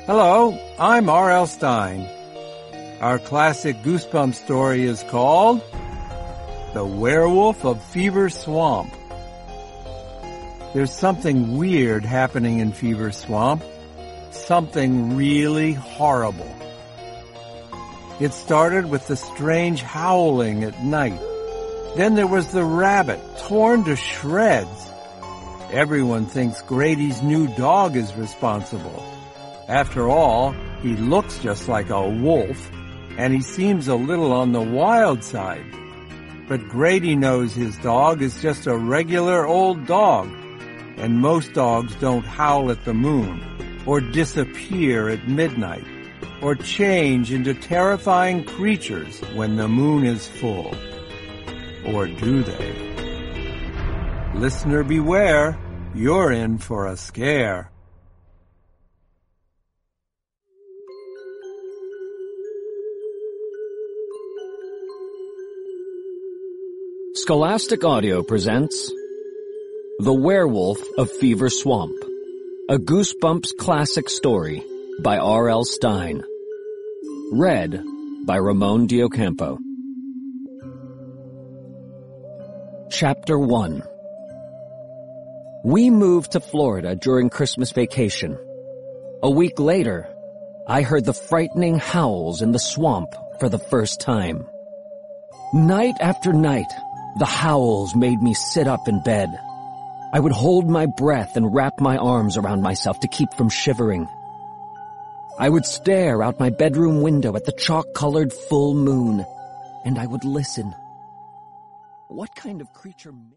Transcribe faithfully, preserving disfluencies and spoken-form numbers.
Hello, I'm R L. Stine. Our classic Goosebumps story is called The Werewolf of Fever Swamp. There's something weird happening in Fever Swamp. Something really horrible. It started with the strange howling at night. Then there was the rabbit, torn to shreds. Everyone thinks Grady's new dog is responsible. After all, he looks just like a wolf, and he seems a little on the wild side. But Grady knows his dog is just a regular old dog, and most dogs don't howl at the moon, or disappear at midnight, or change into terrifying creatures when the moon is full. Or do they? Listener beware, you're in for a scare. Scholastic Audio presents The Werewolf of Fever Swamp, a Goosebumps classic story by R L. Stine. Read by Ramon Diocampo. Chapter one. We moved to Florida during Christmas vacation. A week later, I heard the frightening howls in the swamp for the first time. Night after night, the howls made me sit up in bed. I would hold my breath and wrap my arms around myself to keep from shivering. I would stare out my bedroom window at the chalk-colored full moon, and I would listen. What kind of creature...